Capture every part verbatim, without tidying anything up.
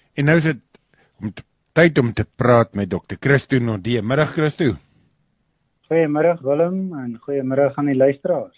En nou is dit om te, tyd om te praat met dokter Christo Nordee. Middag Christo. Goeiemiddag Willem en goeiemiddag aan die luisteraars.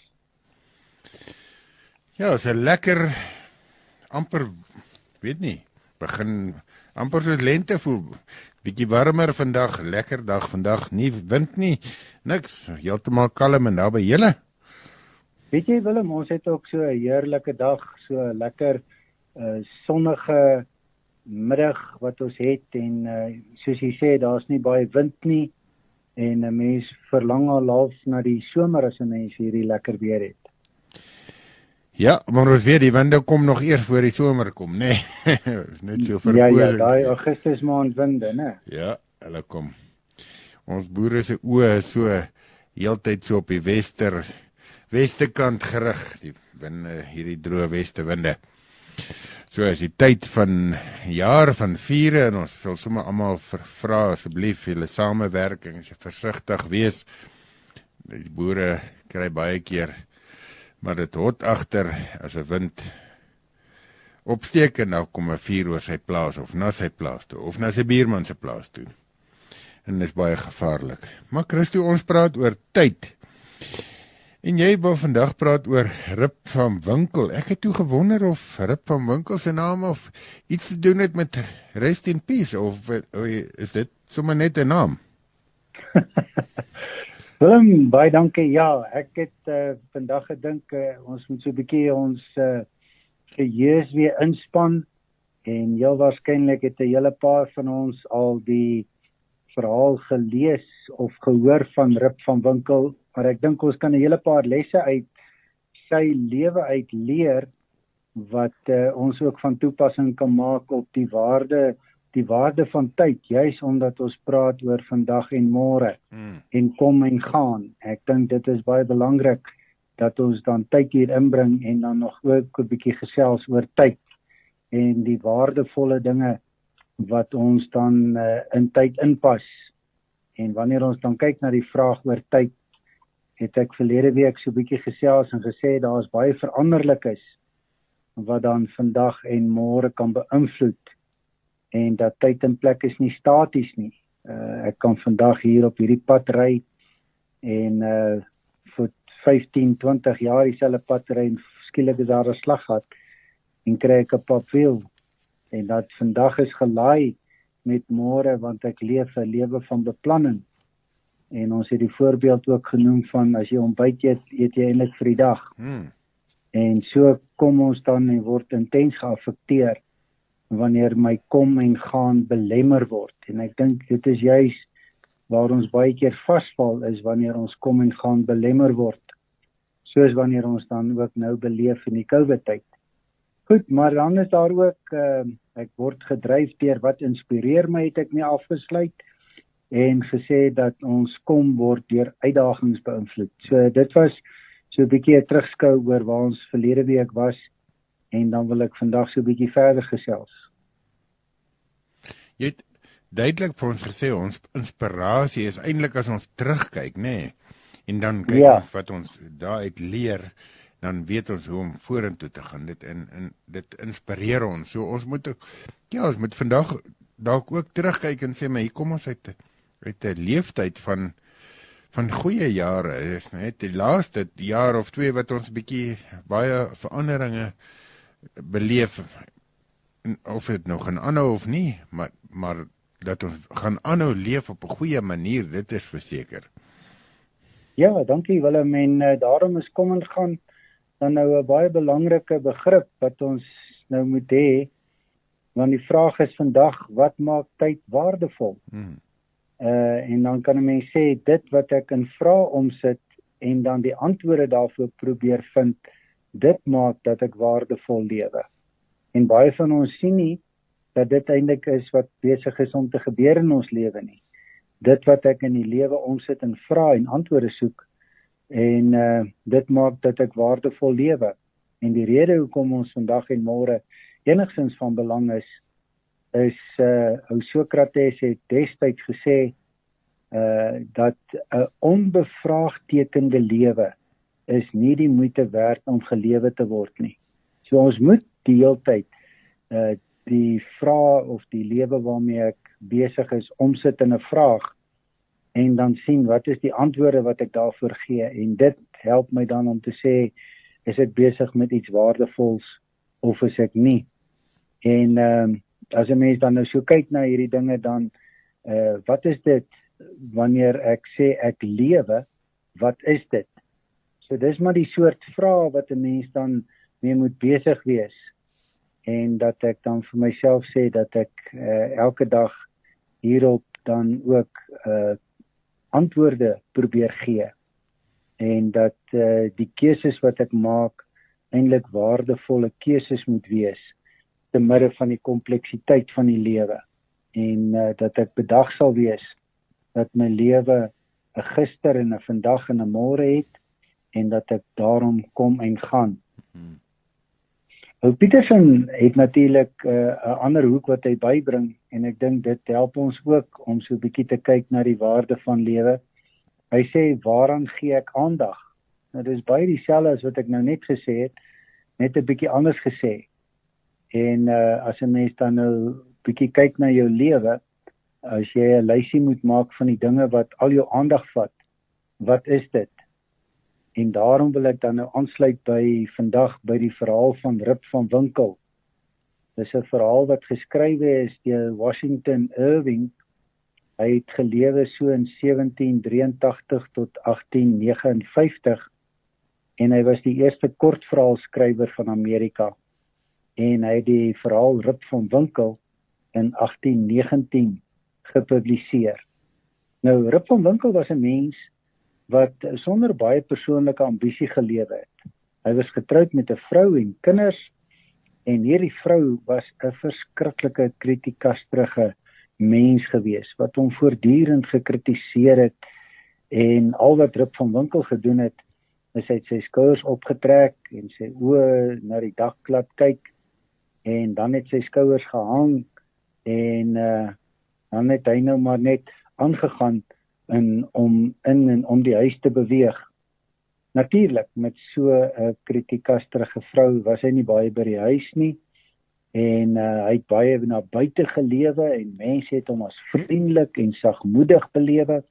Ja, is 'n lekker, amper, weet nie, begin amper soos lente voel. Bietjie warmer vandag, lekker dag vandag, nie wind nie, niks, heeltemal kalm en daar by julle. Weet jy Willem, ons het ook so 'n heerlike dag, so 'n lekker uh, sonnige middag wat ons het en uh, soos jy sê, daar's nie baie wind nie en 'n mens verlang al half na die somer as 'n mens hierdie lekker weer het. Ja, maar ons weet die winde kom nog eers voor die somer kom, nee. Net so verkoos. Ja, ja, daai Augustus maand winde, né? Ja, hulle kom. Ons boere se oë is so heeltyd so op die wester westerkant gerig, die winde, hierdie droë westewinde. So is die tyd van jaar van vure en ons wil sommer almal vra asseblief julle samewerking, as jy versigtig wees. Die boere kry baie keer maar dit hot agter as 'n wind opsteek en nou kom 'n vuur oor sy plaas of na sy plaas toe of na sy buurman se plaas toe. En dit is baie gevaarlik. Maar Christo, ons praat oor tyd. En jy wil vandag praat oor Rip van Winkle. Ek het toe gewonder of Rip van Winkle se naam of iets te doen het met Rest in Peace of is dit sommer net 'n naam? Willem, baie dankie. Ja, ek het uh, vandag gedink uh, ons moet so 'n bietjie ons uh, geheue weer inspann en heel waarskynlik het 'n hele paar van ons al die verhaal gelees of gehoor van Rip van Winkle, maar ek dink ons kan 'n hele paar lesse uit sy lewe uit leer wat uh, ons ook van toepassing kan maak op die waarde die waarde van tyd, juis omdat ons praat oor vandag en môre hmm. en kom en gaan. Ek dink dit is baie belangrik dat ons dan tyd hier inbring en dan nog ook 'n bietjie gesels oor tyd en die waardevolle dinge wat ons dan uh, in tyd inpas. En wanneer ons dan kyk na die vraag oor tyd, het ek verlede week so 'n bietjie gesels en gesê daar is baie veranderlikes wat dan vandag en môre kan beïnvloed. En dat tyd en plek is nie staties nie. Uh, ek kan vandag hier op hierdie pad ry en uh, vir vyftien, twintig jaar dieselfde pad ry en skielik is daar 'n slaggat en kry ek 'n papwiel. En dat vandag is gelaai met môre want ek leef 'n lewe van beplanning. En ons het die voorbeeld ook genoem van as jy ontbyt eet, eet jy eintlik vir die dag. Hmm. En so kom ons dan en word intens geaffekteer wanneer my kom en gaan belemmer word. En ek dink dit is juis waar ons baie keer vasval is wanneer ons kom en gaan belemmer word. Soos wanneer ons dan ook nou beleef in die COVID-tyd. Goed, maar dan is daar ook, uh, ek word gedryf deur wat inspireer my, het ek nie afgesluit en gesê dat ons kom word deur uitdagings beïnvloed. So dit was so 'n bietjie 'n terugskou oor waar ons verlede week was en dan wil ek vandag so 'n bietjie verder gesels. Jy het duidelik vir ons gesê, ons inspirasie is eintlik as ons terugkyk, nê? Nee? En dan kyk ja. ons wat ons daaruit leer, dan weet ons hoe om vorentoe te gaan. Dit en, en dit inspireer ons. So ons moet ook, ja, ons moet vandag dalk ook terugkyk en sê, maar hier kom ons uit, uit 'n leeftyd van van goeie jare. Dit is net die laaste jaar of twee wat ons bietjie baie veranderinge beleef, of dit nog gaan aanhou of nie, maar, maar dat ons gaan aanhou leef op 'n goeie manier, dit is verseker. Ja, dankie Willem, en uh, daarom is kom en gaan dan nou 'n baie belangrike begrip wat ons nou moet hê, want die vraag is vandag, wat maak tyd waardevol? Hmm. Uh, en dan kan 'n mens sê, dit wat ek in vrae omsit, en dan die antwoorde daarvoor probeer vind, dit maak dat ek waardevol lewe. En baie van ons sien nie, dat dit eintlik is wat besig is om te gebeur in ons lewe nie. Dit wat ek in die lewe omsit en vra en antwoorde soek, en uh, dit maak dat ek waardevol lewe. En die rede hoekom ons vandag en môre enigstens van belang is, is, uh, ou Sokrates het destyds gesê, uh, dat 'n onbevraagtekende lewe is nie die moeite werd om gelewe te word nie. So ons moet die hele tyd uh, die vraag of die lewe waarmee ek besig is omsit in 'n vraag en dan sien wat is die antwoorde wat ek daarvoor gee, en dit help my dan om te sê, is ek besig met iets waardevols of is ek nie. En um, as 'n mens dan nou so kyk na hierdie dinge, dan uh, wat is dit wanneer ek sê ek lewe, wat is dit? So dis maar die soort vrae wat 'n mens dan mee moet besig wees, en dat ek dan vir myself sê dat ek uh, elke dag hierop dan ook uh, antwoorde probeer gee, en dat uh, die keuses wat ek maak eintlik waardevolle keuses moet wees te midde van die kompleksiteit van die lewe, en uh, dat ek bedag sal wees dat my lewe 'n gister en 'n vandag en 'n môre het, en dat ek daarom kom en gaan. Hmm. Ou Peterson het natuurlik 'n uh, ander hoek wat hy bybring, en ek dink dit help ons ook om so 'n bietjie te kyk na die waarde van lewe. Hy sê, waaraan gee ek aandag? Nou dis baie dieselfde as wat ek nou net gesê het, net 'n bietjie anders gesê. En uh, as 'n mens dan nou bietjie kyk na jou lewe, as jy 'n lysie moet maak van die dinge wat al jou aandag vat, wat is dit? En daarom wil ek dan nou aansluit by vandag by die verhaal van Rip van Winkle. Dis 'n verhaal wat geskrywe is deur Washington Irving. Hy het gelewe so in sewentien drieëntagtig tot agttien vyf nege, en hy was die eerste kortverhaalskrywer van Amerika. En hy het die verhaal Rip van Winkle in agttien negentien gepubliseer. Nou, Rip van Winkle was 'n mens wat sonder baie persoonlike ambisie gelewe het. Hy was getroud met 'n vrou en kinders, en hierdie vrou was 'n verskriklike kritikastrige mens gewees, wat hom voortdurend gekritiseer het, en al wat Rip van Winkle gedoen het, is hy het sy skouers opgetrek en sy oë na die dak laat kyk, en dan het sy skouers gehang, en uh, dan het hy nou maar net aangegaan in, om in en om die huis te beweeg. Natuurlik, met so 'n kritikastrige vrou was hy nie baie by die huis nie, en uh, hy het baie na buite gelewe, en mense het hom as vriendelik en sagmoedig belewe,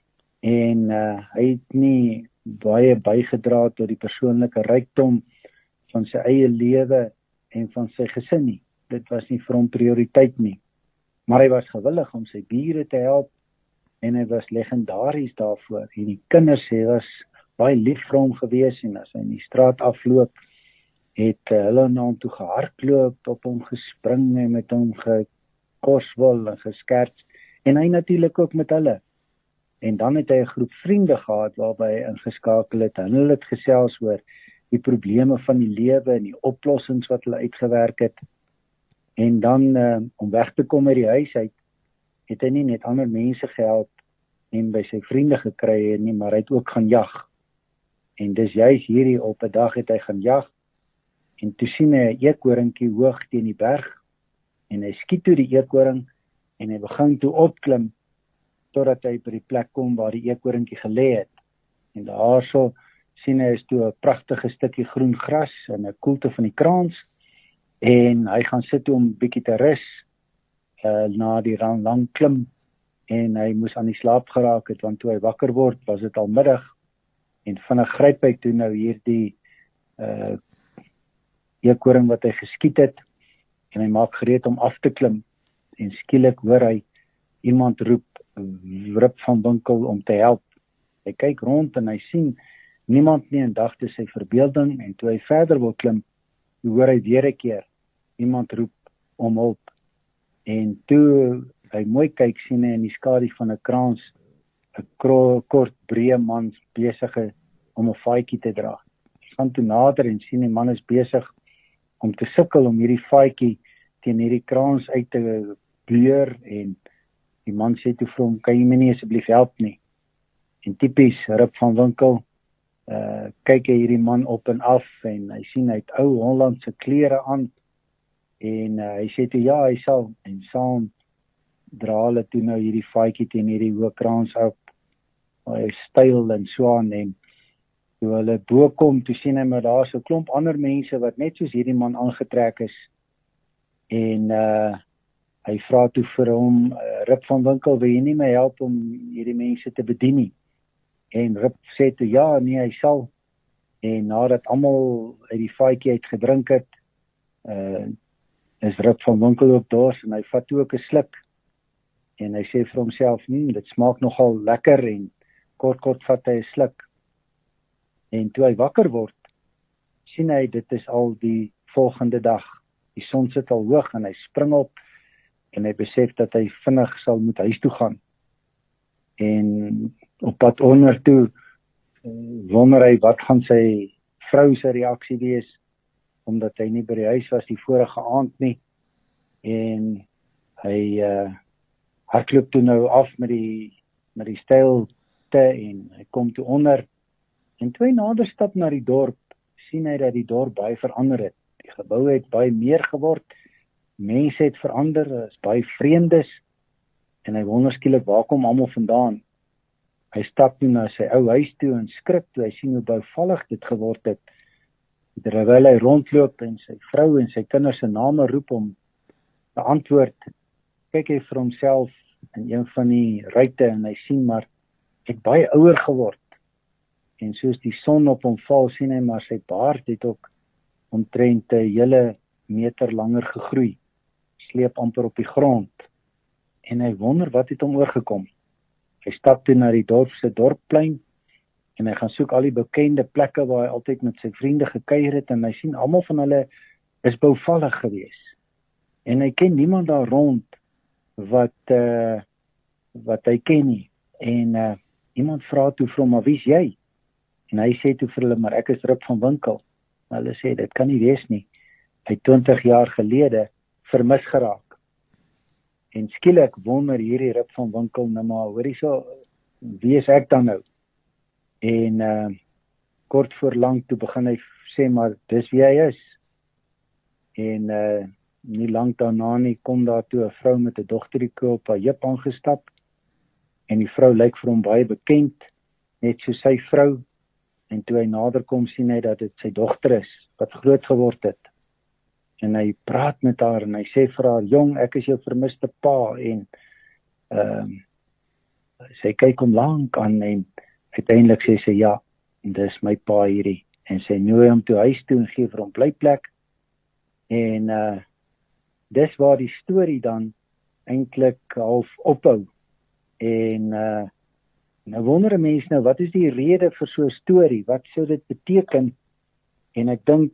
en uh, hy het nie baie bygedra tot die persoonlike rykdom van sy eie lewe en van sy gesin nie. Dit was nie vir hom prioriteit nie. Maar hy was gewillig om sy bure te help, en hy was legendaries daarvoor. En die kinders, hy was baie lief vir hom gewees, en as hy in die straat afloop, het uh, hulle na hom toe gehardloop, op hom gespring en met hom gekoswil en geskerts, en hy natuurlik ook met hulle. En dan het hy 'n groep vriende gehad waarby hy ingeskakel het, en hulle het gesels oor die probleme van die lewe en die oplossings wat hulle uitgewerk het. En dan, uh, om weg te kom uit die huis uit, het hy nie net ander mense gehelp en by sy vriende gekry nie, maar hy het ook gaan jag. En dis juist hierdie op 'n dag het hy gaan jag, en toe sien hy 'n eekhoringkie hoog teen die berg, en hy skiet toe die eekhoring, en hy begin toe opklim, totdat hy by die plek kom waar die eekhoringkie gelê het. En daarso sien hy is toe 'n pragtige stukkie groen gras en 'n koelte van die kraans, en hy gaan sit om 'n bietjie te rus uh, na die lang, lang klim, en hy moes aan die slaap geraak het, want toe hy wakker word, was dit al middag, en vinnig gryp hy toe nou hierdie uh, eekhoring wat hy geskiet het, en hy maak gereed om af te klim, en skielik hoor hy iemand roep Rip van Winkle om te help. Hy kyk rond en hy sien niemand nie, en dacht dis sy verbeelding, en toe hy verder wil klim, hoor hy weer 'n keer iemand roep om hulp, en toe hy mooi kyk, sien hy in die skadu van 'n kraans 'n kort breë man besig om 'n faadjie te dra. Hy gaan toe nader en sien die man is besig om te sukkel om hierdie faadjie teen hierdie kraans uit te bleur, en die man sê toe vir hom, kan jy my nie asseblief help nie? En tipies Rip van Winkle, uh, kyk hy hierdie man op en af, en hy sien hy het ou Hollandse klere aan, en uh, hy sê toe, ja, hy sal, en saam dra hulle toe nou hierdie faadjie teen hierdie hoë kraans op, hy is styl en so aan, en toe hulle bo kom, toe sien hy maar daar so 'n klomp ander mense wat net soos hierdie man aangetrek is, en En uh, hy vra toe vir hom, uh, Rip van Winkel, wil jy nie my help om hierdie mense te bedien nie? En Rip sê toe, ja, nee, hy sal. En nadat almal uit die vaatjie uit gedrink het, uh, is Rip van Winkel ook dors, en hy vat toe ook 'n sluk. En hy sê vir homself, hm, dit smaak nogal lekker, en kort kort vat hy 'n sluk. En toe hy wakker word, sien hy, dit is al die volgende dag. Die son sit al hoog en hy spring op en hy besef dat hy vinnig sal moet huis toe gaan. En op pad onder toe wonder hy wat gaan sy vrou se reaksie wees, omdat hy nie by die huis was die vorige aand nie. En hy uh, hardloop toe nou af met die met die steilte en hy kom toe onder. En toe hy nader stap na die dorp, sien hy dat die dorp baie verander het. Die geboue het baie meer geword, mense het verander, is baie vreemdes, en hy wonder skielik waar kom almal vandaan. Hy stap toe na sy ou huis toe en skrik toe hy sien hoe bouvallig dit geword het. Terwyl hy rondloop en sy vrou en sy kinders se name roep om te antwoord, kyk hy vir homself in een van die ruitte en hy sien maar, hy het baie ouer geword. En soos die son op hom val, sien hy maar sy baard het ook omtrent 'n hele meter langer gegroei, sleep amper op die grond. En hy wonder wat het hom oorgekom. Hy stap toe na die dorp se dorpplein en hy gaan soek al die bekende plekke waar hy altyd met sy vriende gekuier het en hy sien almal van hulle is bouvallig gewees. En hy ken niemand daar rond wat uh, wat hy ken nie. En uh, iemand vra toe vir hom, maar wie's jy? En hy sê toe vir hulle, maar ek is Rip van Winkel. En hulle sê, dit kan nie wees nie. Hy twintig jaar gelede vermis geraak. En skielik wonder hierdie Rip van Winkel, nou maar, hoorie so, wie is ek dan nou? En uh, kort voor lang toe begin hy sê, maar dis wie hy is. En uh, nie lang daarna nie, kom daar toe 'n vrou met 'n dogtertjie op haar heup aangestap. En die vrou lyk vir hom baie bekend, net so sy vrou. En toe hy nader kom, sien hy dat dit sy dogter is, wat groot geword het. En hy praat met haar en hy sê vir haar, jong, ek is jou vermiste pa. En uh, sy kyk hom lank aan en uiteindelik sê sy, ja, dis my pa hierdie. En sy nooi hom toe huis toe en gee vir hom blyplek. En uh, dis waar die storie dan eintlik half ophou. En uh, nou wonder 'n mens nou, wat is die rede vir so 'n storie? Wat sou dit beteken? En ek dink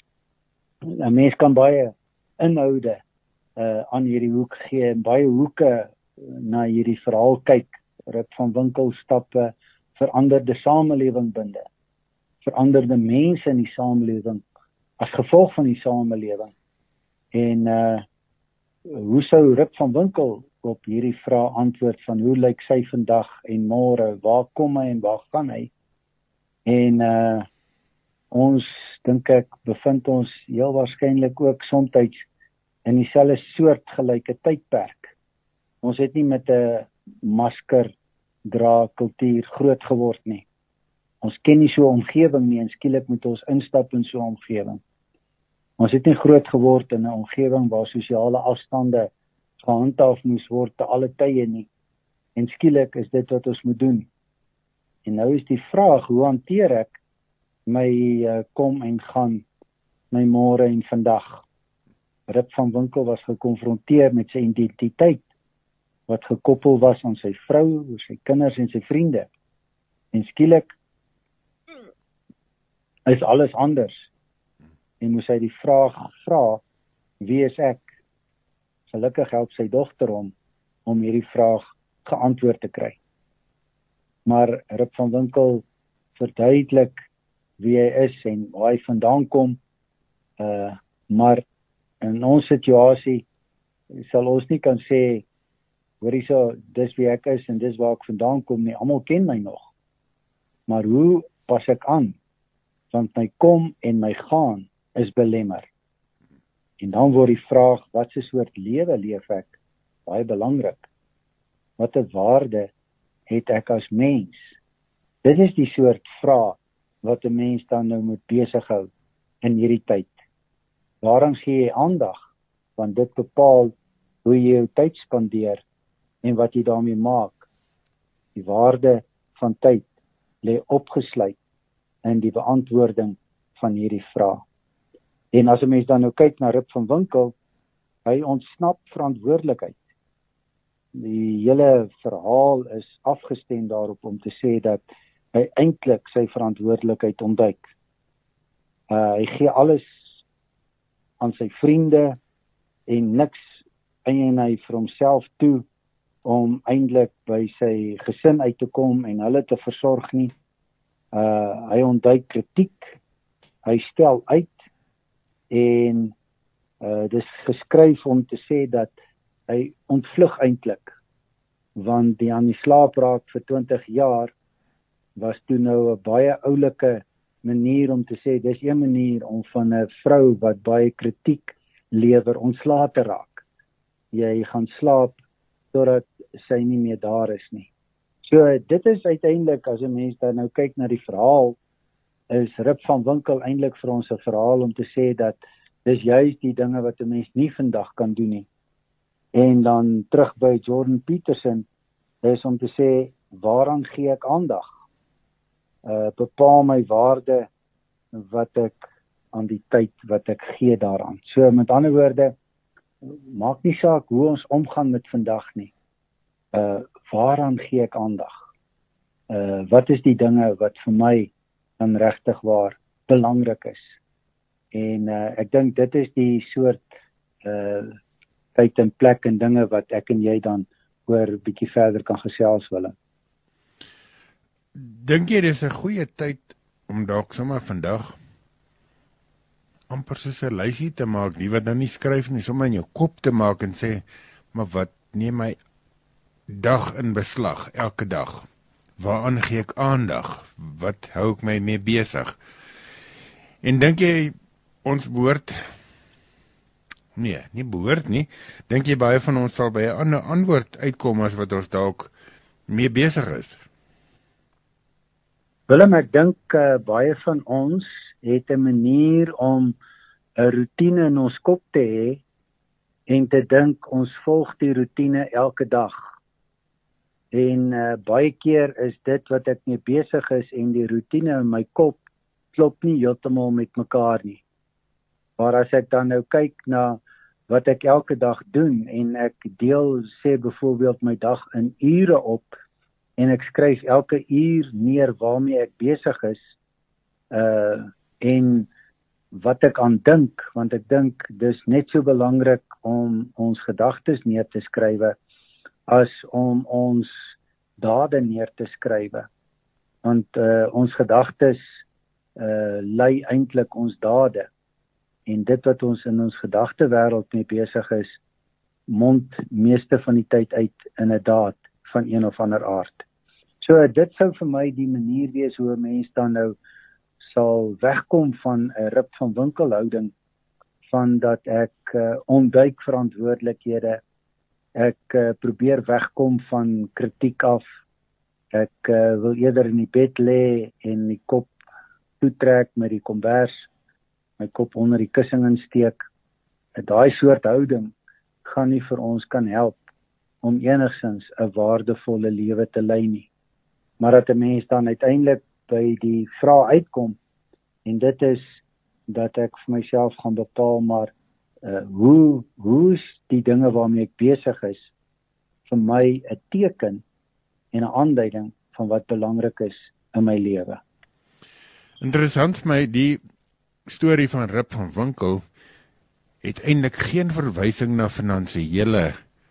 'n mens kan baie inhoude uh, aan hierdie hoek gee en baie hoeke na hierdie verhaal kyk. Rip van Winkel stappe veranderde samelewing binde. Veranderde mense in die samelewing as gevolg van die samelewing. En uh, hoe sou Rip van Winkel op hierdie vraag antwoord van hoe lyk sy vandag en môre, waar kom hy en waar gaan hy? En uh, ons, dink ek, bevind ons heel waarskynlik ook soms in dieselfde soortgelyke tydperk. Ons het nie met 'n masker dra kultuur groot geword nie. Ons ken nie so 'n omgewing nie en skielik moet ons instap in so 'n omgewing. Ons het nie groot geword in 'n omgewing waar sosiale afstande gehandhaaf moes word te alle tye nie. En skielik is dit wat ons moet doen. En nou is die vraag, hoe hanteer ek my uh, kom en gaan, my môre en vandag? Rip van Winkel was gekonfronteer met sy identiteit, wat gekoppel was aan sy vrou, sy kinders en sy vriende. En skielik is alles anders. En moes hy die vraag vra, wie is ek? Gelukkig help sy dogter hom om hierdie vraag geantwoord te kry. Maar Rip van Winkel verduidelik wie hy is en waar hy vandaan kom. Uh, maar in ons situasie sal ons nie kan sê, hoorie so, dis wie ek is en dis waar ek vandaan kom nie. Almal ken my nog. Maar hoe pas ek aan? Want my kom en my gaan is belemmer. En dan word die vraag, wat se soort lewe leef ek? Baie belangrik. Wat 'n waarde het ek as mens? Dit is die soort vraag wat 'n mens dan nou moet besig hou in hierdie tyd. Waaraan gee jy aandag? want dit bepaal hoe jy jou tyd spandeer en wat jy daarmee maak. Die waarde van tyd lê opgesluit in die beantwoording van hierdie vraag. En as 'n mens dan nou kyk na Rip van Winkel, hy ontsnap verantwoordelikheid. Die hele verhaal is afgestem daarop om te sê dat hy eintlik sy verantwoordelikheid ontduik. Uh, hy gee alles aan sy vriende en niks eien hy vir homself toe om eintlik by sy gesin uit te kom en hulle te versorg nie. Uh, hy ontduik kritiek, hy stel uit en uh, dis geskryf om te sê dat hy ontvlug eintlik, want die aan die slaap raak vir twintig jaar was toe nou 'n baie oulike manier om te sê, dis 'n manier om van 'n vrou wat baie kritiek lewer ontslae te raak. Jy gaan slaap totdat sy nie meer daar is nie. So dit is uiteindelik, as 'n mens dan nou kyk na die verhaal, is Rip van Winkel eintlik vir ons 'n verhaal om te sê dat dis juist die dinge wat 'n mens nie vandag kan doen nie. En dan terug by Jordan Peterson is om te sê, waaraan gee ek aandag? Uh, bepaal my waarde wat ek aan die tyd wat ek gee daaraan. So met ander woorde, maak nie saak hoe ons omgaan met vandag nie. Uh, waaraan gee ek aandag? Uh, wat is die dinge wat vir my dan regtig waar belangrik is? En uh, ek dink dit is die soort uh, tyd en plek en dinge wat ek en jy dan oor 'n bietjie verder kan gesels Willem. Dink jy dis 'n goeie tyd om dalk sommer vandag amper soos 'n lysie te maak, nie wat dan nie skryf nie, sommer in jou kop te maak en sê, maar wat neem my dag in beslag, elke dag? Waaraan gee ek aandag? Wat hou ek my mee besig? En dink jy ons behoort, nee, nie behoort nie, dink jy baie van ons sal by 'n ander antwoord uitkom as wat ons dalk mee besig is? Willem, ek dink uh, baie van ons het 'n manier om 'n roetine in ons kop te hê en te dink ons volg die roetine elke dag. En uh, baie keer is dit wat ek mee besig is en die roetine in my kop klop nie heeltemal met mekaar nie. Maar as ek dan nou kyk na wat ek elke dag doen en ek deel, sê byvoorbeeld my dag in ure op en ek skryf elke uur neer waarmee ek besig is uh, en wat ek aan dink, want ek dink dis net so belangrik om ons gedagtes neer te skrywe as om ons dade neer te skrywe. Want uh, ons gedagtes uh, lei eintlik ons dade. En dit wat ons in ons gedagtewêreld mee besig is, mond meeste van die tyd uit in 'n daad van een of ander aard. So dit sou vir my die manier wees hoe 'n mens dan nou sal wegkom van 'n Rip van Winkel houding, van dat ek uh, ontduik verantwoordelikhede, ek uh, probeer wegkom van kritiek af, ek uh, wil eerder in die bed lê en die kop toetrek met die kombers, my kop onder die kussing insteek. Daai soort houding gaan nie vir ons kan help om enigstens 'n waardevolle lewe te lei nie. Maar dat 'n mens dan uiteindelik by die vraag uitkom, en dit is dat ek vir myself gaan bepaal, maar uh, hoe, hoe is die dinge waarmee ek besig is vir my 'n teken en 'n aanduiding van wat belangrik is in my lewe. Interessant vir my, die storie van Rip van Winkel het eintlik geen verwysing na finansiële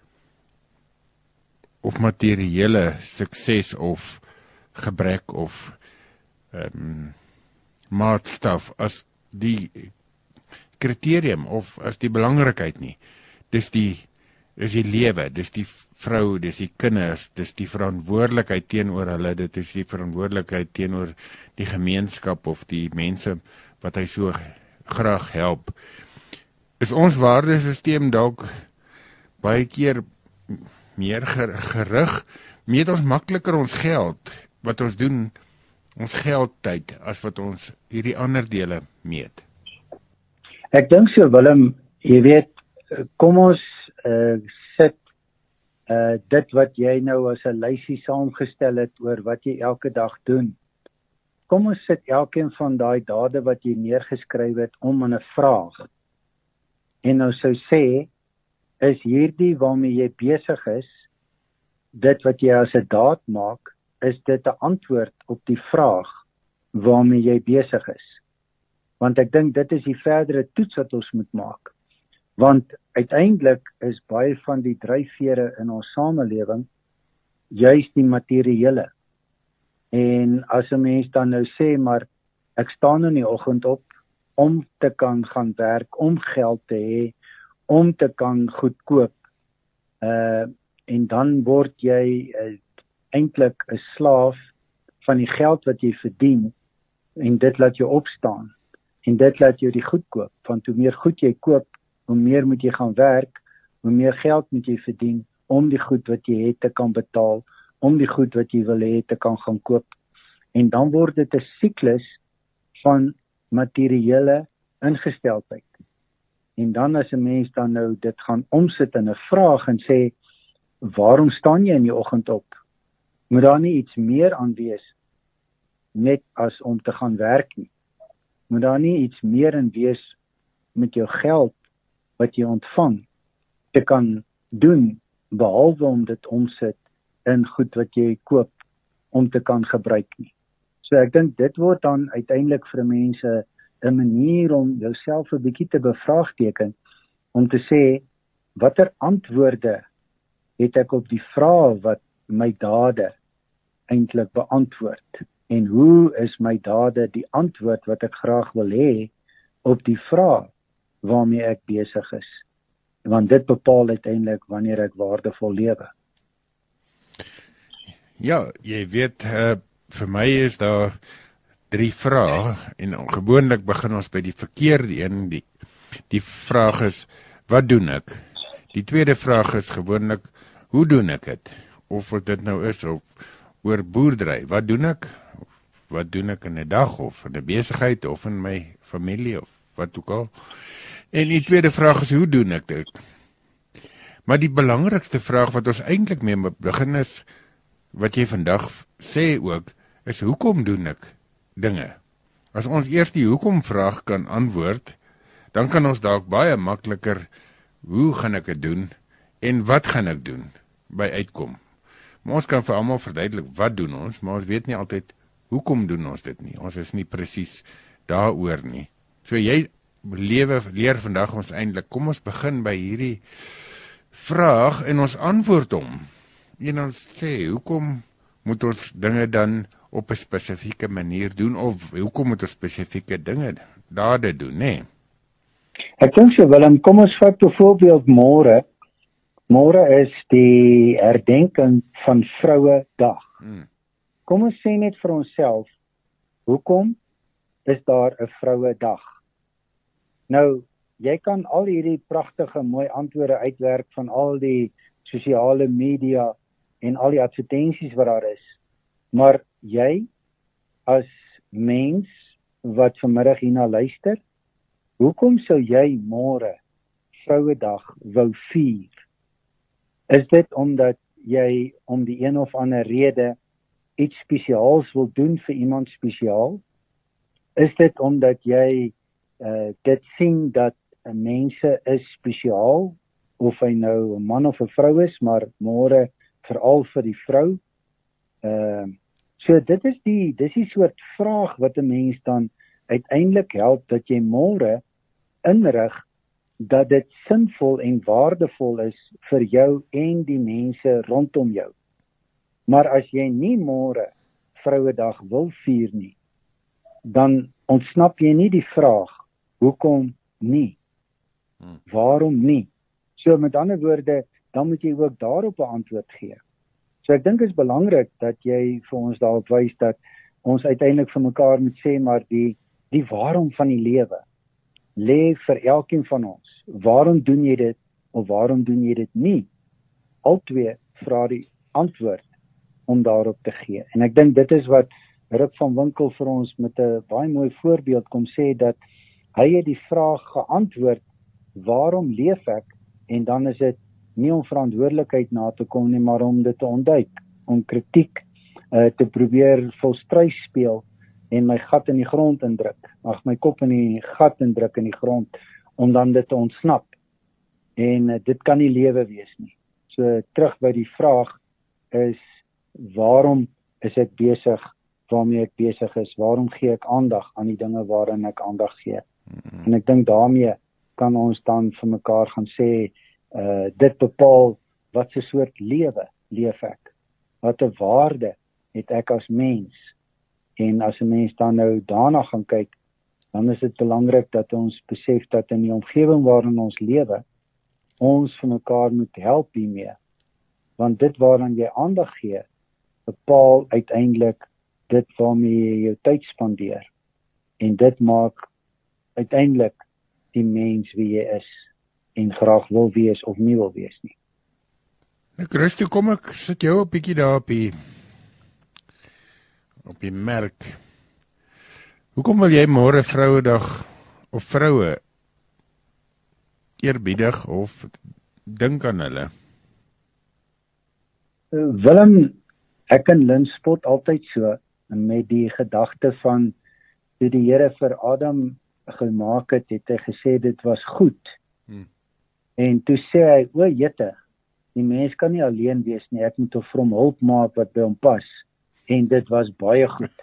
of materiële sukses of gebrek of um, maatstaf as die kriterium of as die belangrikheid nie. Dis die is die lewe, dis die vrou, dis die kinders, dis die verantwoordelikheid teenoor hulle, dit is die verantwoordelikheid teenoor die gemeenskap of die mense wat hy so graag help. Is ons waardesisteem dalk baie keer meer gerig, meet ons makliker ons geld, wat ons doen, ons geldtyd, as wat ons hierdie ander dele meet? Ek dink so, Willem, jy weet, kom ons uh, sit uh, dit wat jy nou as 'n lysie saamgestel het oor wat jy elke dag doen. Kom ons sit elkeen van daai dade wat jy neergeskryf het om in 'n vraag. En nou sou sê, is hierdie waarmee jy besig is, dit wat jy as 'n daad maak, is dit 'n antwoord op die vraag waarmee jy besig is. Want ek dink dit is die verdere toets wat ons moet maak. Want uiteindelik is baie van die dryfvere in ons samelewing juis die materiële. En as 'n mens dan nou sê, maar ek staan in die oggend op om te kan gaan werk, om geld te hê, om te kan goed koop. Uh, en dan word jy uh, eintlik 'n slaaf van die geld wat jy verdien en dit laat jou opstaan. En dit laat jou die goed koop, want hoe meer goed jy koop, hoe meer moet jy gaan werk, hoe meer geld moet jy verdien, om die goed wat jy het te kan betaal, om die goed wat jy wil hê te kan gaan koop. En dan word dit 'n siklus van materiële ingesteldheid. En dan as 'n mens dan nou dit gaan omsit in 'n vraag en sê, waarom staan jy in die oggend op? Moet daar nie iets meer aan wees, net as om te gaan werk nie? Moet daar nie iets meer in wees met jou geld wat jy ontvang te kan doen, behalwe om dit omsit in goed wat jy koop om te kan gebruik nie. So ek dink dit word dan uiteindelik vir mense 'n manier om jouself 'n bietjie te bevraagteken, om te sê, watter antwoorde het ek op die vrae wat my dade eintlik beantwoord? En hoe is my dade die antwoord wat ek graag wil hê op die vraag waarmee ek besig is? Want dit bepaal uiteindelik wanneer ek waardevol lewe. Ja, jy weet, uh, vir my is daar drie vrae en gewoonlik begin ons by die verkeerde een. Die, die vraag is, wat doen ek? Die tweede vraag is gewoonlik, hoe doen ek dit? Of wat dit nou is, of oor boerdery, wat doen ek? Wat doen ek in 'n dag, of in 'n besigheid, of in my familie, of wat ook al. En die tweede vraag is, hoe doen ek dit? Maar die belangrikste vraag wat ons eintlik mee begin is, wat jy vandag sê ook, is hoekom doen ek dinge? As ons eers die hoekom vraag kan antwoord, dan kan ons dalk baie makliker, hoe gaan ek dit doen, en wat gaan ek doen, by uitkom. Maar ons kan vir almal verduidelik, wat doen ons, maar ons weet nie altyd, hoekom doen ons dit nie? Ons is nie presies daaroor nie. So jy lewe, leer vandag ons eintlik, kom ons begin by hierdie vraag en ons antwoord hom. En ons sê, hoekom moet ons dinge dan op 'n spesifieke manier doen, of hoekom moet ons spesifieke dinge dade doen, nê? Ek dink so, Willem, kom ons vat byvoorbeeld môre. Môre is die herdenking van Vrouedag. Hmm. Kom ons sê net vir onsself, hoekom is daar 'n Vrouedag? Nou, jy kan al hierdie pragtige, mooi antwoorde uitwerk van al die sosiale media en al die advertensies wat daar is. Maar jy, as mens wat vanmiddag hierna luister, hoekom sou jy môre Vrouedag wou vier? Is dit omdat jy om die een of ander rede iets spesiaals wil doen vir iemand spesiaal? Is dit omdat jy uh, dit sien dat uh, mense is spesiaal, of hy nou 'n man of 'n vrou is, maar môre veral vir die vrou? Uh, so dit is die, dis die soort vraag wat 'n mens dan uiteindelik help, dat jy môre inrig dat dit sinvol en waardevol is vir jou en die mense rondom jou. Maar as jy nie môre Vrouedag wil vier nie, dan ontsnap jy nie die vraag, hoekom nie? Waarom nie? So met ander woorde, dan moet jy ook daarop 'n antwoord gee. So ek dink dit is belangrik dat jy vir ons daarop wys dat ons uiteindelik vir mekaar moet sê, maar die, die waarom van die lewe lê vir elkeen van ons. Waarom doen jy dit, of waarom doen jy dit nie? Albei vra die antwoord om daarop te gee. En ek dink dit is wat Rip van Winkel vir ons met 'n baie mooi voorbeeld kom sê, dat hy het die vraag geantwoord, waarom leef ek, en dan is dit nie om verantwoordelikheid na te kom nie, maar om dit te ontduik, om kritiek uh, te probeer volstruis speel en my gat in die grond indruk, ag my kop in die gat indruk in die grond, om dan dit te ontsnap. En uh, dit kan nie lewe wees nie. So terug by die vraag is, waarom is ek besig waarmee ek besig is? Waarom gee ek aandag aan die dinge waarin ek aandag gee? Mm-hmm. En ek dink daarmee kan ons dan vir mekaar gaan sê, uh, dit bepaal wat se soort lewe leef ek. Wat 'n waarde het ek as mens? En as 'n mens dan nou daarna gaan kyk, dan is dit belangrik dat ons besef dat in die omgewing waarin ons lewe, ons vir mekaar moet help hiermee. Want dit waaraan jy aandag gee, bepaal uiteindelik dit waarmee jy jou tyd spandeer. En dit maak uiteindelik die mens wie jy is en graag wil wees of nie wil wees nie. Nou Christo, kom ek sit jou 'n bietjie daar op die op die merk. Hoekom wil jy môre Vrouedag of vroue eerbiedig of dink aan hulle? Willem, ek en Lynn spot altyd so met die gedagte van toe die Here vir Adam gemaak het, het hy gesê dit was goed. Hmm. En toe sê hy, o jette, die mens kan nie alleen wees nie, ek moet vir hom hulp maak wat by hom pas. En dit was baie goed.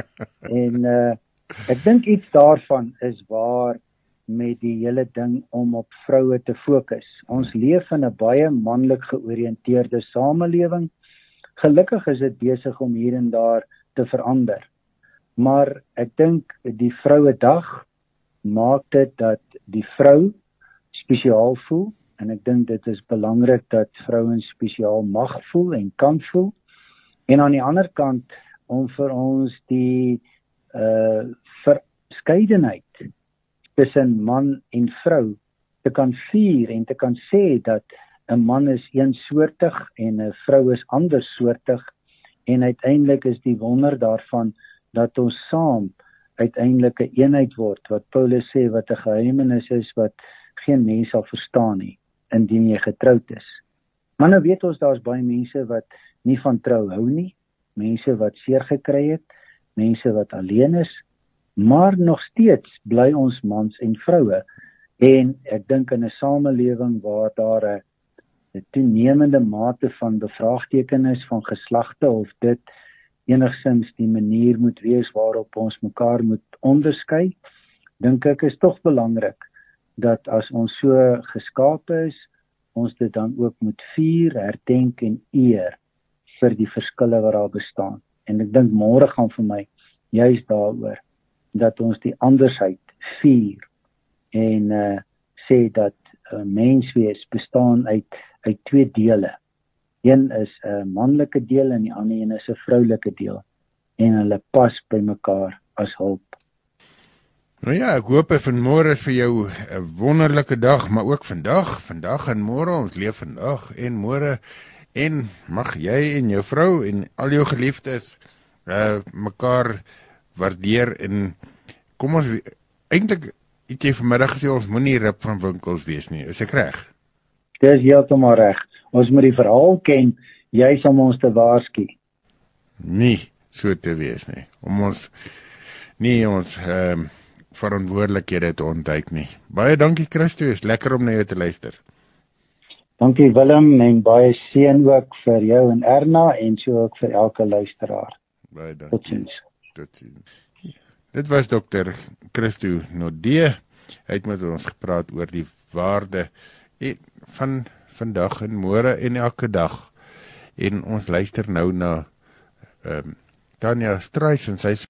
en uh, ek dink iets daarvan is waar met die hele ding om op vroue te fokus. Ons leef in 'n baie manlik georiënteerde samelewing. Gelukkig is dit besig om hier en daar te verander. Maar ek dink die Vrouedag maak dit dat die vrou spesiaal voel, en ek dink dit is belangrik dat vrouens spesiaal mag voel en kan voel. En aan die ander kant, om vir ons die uh, verskeidenheid tussen man en vrou te kan vier en te kan sê dat 'n man is eensoortig en 'n vrou is andersoortig, en uiteindelik is die wonder daarvan dat ons saam uiteindelik 'n eenheid word, wat Paulus sê wat 'n geheimenis is wat geen mens sal verstaan nie, indien jy getroud is. Maar nou weet ons daar's baie mense wat nie van trou hou nie, mense wat seer gekry het, mense wat alleen is, maar nog steeds bly ons mans en vroue. En ek dink in 'n samelewing waar daar 'n 'n toenemende mate van bevraagtekenis van geslagte, of dit enigsins die manier moet wees waarop ons mekaar moet onderskei, dink ek is tog belangrik dat as ons so geskape is, ons dit dan ook moet vier, herdenk en eer vir die verskille wat daar bestaan. En ek dink môre gaan vir my juis daaroor dat ons die andersheid vier en uh, sê dat uh, menswees bestaan uit uit twee dele. Een is 'n uh, manlike deel en die ander een is 'n vroulike deel. En hulle pas by mekaar as hulp. Nou ja, ek hoop vanmôre is vir jou 'n wonderlike dag, maar ook vandag, vandag en môre, ons leef vandag en môre, en mag jy en jou vrou en al jou geliefdes uh, mekaar waardeer. En kom ons, eintlik het jy vanmiddag gesê ons moenie rip van winkels wees nie, is ek reg? Dis heeltemal reg. Ons moet die verhaal ken, juis om ons te waarsku. Nie so te wees nie, om ons nie ons um, verantwoordelikhede te ontduik nie. Baie dankie Christo, is lekker om na jou te luister. Dankie Willem, en baie seën ook vir jou en Erna, en so ook vir elke luisteraar. Baie dankie. Tot ziens. Tot ziens. Dit was dokter Christo Nodee. Hy het met ons gepraat oor die waarde van vandag en môre en elke dag. En ons luister nou na um, Tanya Struys en sy